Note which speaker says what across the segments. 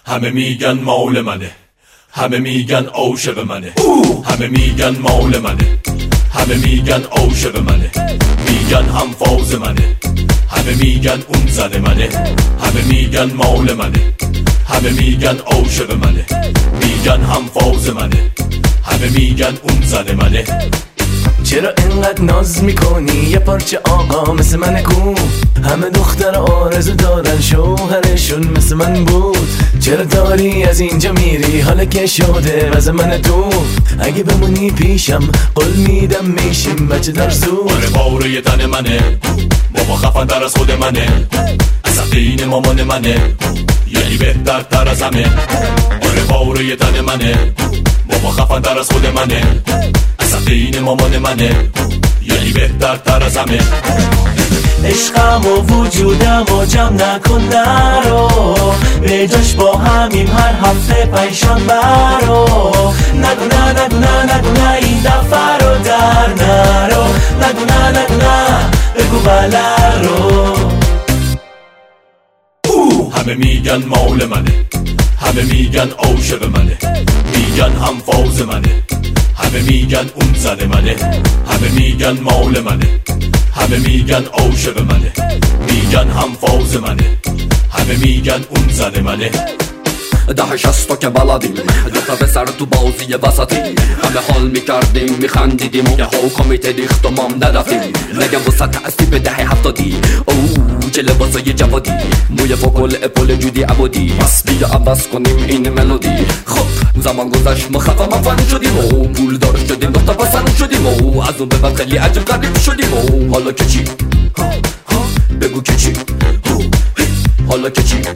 Speaker 1: همه میگن مال منه، همه میگن عاشق منه، همه میگن مال منه، همه میگن عاشق منه، میگن هم فاز منه، همه میگن اون زن منه، همه میگن مال منه، همه میگن عاشق منه، میگن هم فاز منه، همه میگن اون زن منه.
Speaker 2: چرا اینقدر ناز میکنی یه پارچه آقا مثل من کو؟ همه دختر آرزو دارن شوهرشون مثل من بود. چرا داری از اینجا میری حالا که شده واسه من تو؟ اگه بمونی پیشم قول میدم میشیم بچه در سو.
Speaker 1: آره باره تن منه، بابا خفن در از خود منه، سقین مامان منه، یعنی بهتر تر از همه. آره باره تن منه، بابا خفن در از خود منه، سقین مامان منه، یعنی بهتر تر از همه.
Speaker 2: عشقم و وجودم و جمع نکن نرو، به جاش با همیم هر هفته پنجشنبه برو. نگو نه نگو نه نگو نه این دفعه رو در نرو، نگو نه نگو نه بگو بله رو.
Speaker 1: همه میگن مال منه، همه میگن عاشق منه، میگن هم فاز منه، همه میگن اون زن منه، همه میگن مال منه، همه میگن عاشق منه، میگن هم فاز منه، همه میگن اون زن منه.
Speaker 3: 10-60 تا که بلدیم، دوتا به سر تو بازی وسطی، همه حال میکردیم میخندیدیم، یه حکمیت ریخت و مام نرفتیم. نگم وسط تأثیب دهه 70، اوه چه لباسای جوادی، موی فوکل اپل جودی عبودی، بس بیا عوض کنیم این ملودی. خب زمان گذشت ما خفا مفن شدیم و پول دار شدیم، دوتا پسن شدیم و از اون به بعد خیلی عجب غریب شدیم. و حالا که چی؟ بگو که چی؟ حالا که چی؟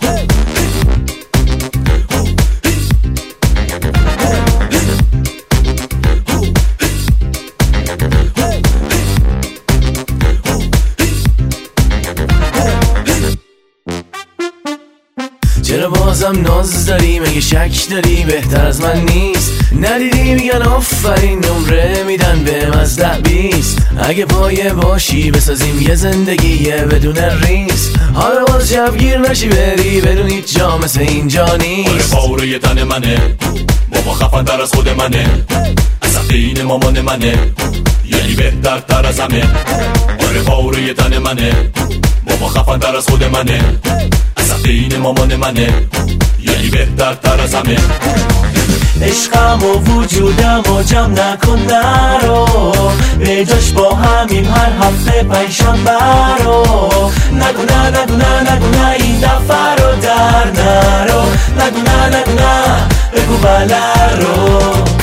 Speaker 2: چرا بازم ناز داری؟ مگه شک داری بهتر از من نیست؟ ندیدی میگن آفرین نمره میدن به از 10-20. اگه پایه باشی بسازیم یه زندگی بدون ریس. حالا باز شبگیر نشی بری بدون هیچ جا مثل اینجا نیست.
Speaker 1: آره باره تن منه، بابا خفن در از خود منه، سقین مامان منه، یعنی بهتر تر از همه. آره باره تن منه، بابا خفن در از خود منه، سقین مامان منه، یعنی بهتر تر از همه.
Speaker 2: عشقم و وجودم و جمع نکن نرو، به جاش با همیم هر هفته پنجشنبه برو. نگو نه نگو نه نگو نه این دفعه رو در نرو، نگو نه نگو نه بگو بله رو.